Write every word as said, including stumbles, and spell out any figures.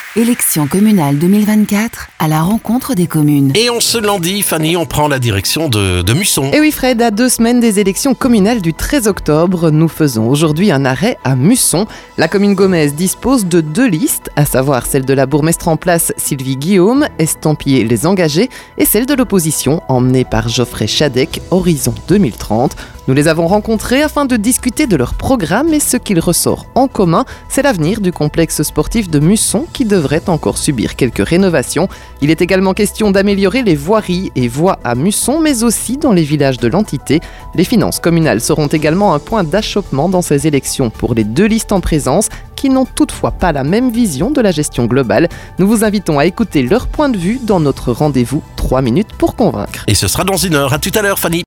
Élections communales deux mille vingt-quatre à la rencontre des communes. Et en ce lundi, Fanny, on prend la direction de, de Musson. Et oui Fred, à deux semaines des élections communales du treize octobre, nous faisons aujourd'hui un arrêt à Musson. La commune gaumaise dispose de deux listes, à savoir celle de la bourgmestre en place Sylvie Guillaume, estampillée Les Engagés, et celle de l'opposition, emmenée par Geoffrey Chadec, Horizon deux mille trente. Nous les avons rencontrés afin de discuter de leur programme et ce qu'il ressort en commun, c'est l'avenir du complexe sportif de Musson qui devrait encore subir quelques rénovations. Il est également question d'améliorer les voiries et voies à Musson, mais aussi dans les villages de l'entité. Les finances communales seront également un point d'achoppement dans ces élections pour les deux listes en présence, qui n'ont toutefois pas la même vision de la gestion globale. Nous vous invitons à écouter leur point de vue dans notre rendez-vous trois minutes pour convaincre. Et ce sera dans une heure. À tout à l'heure, Fanny.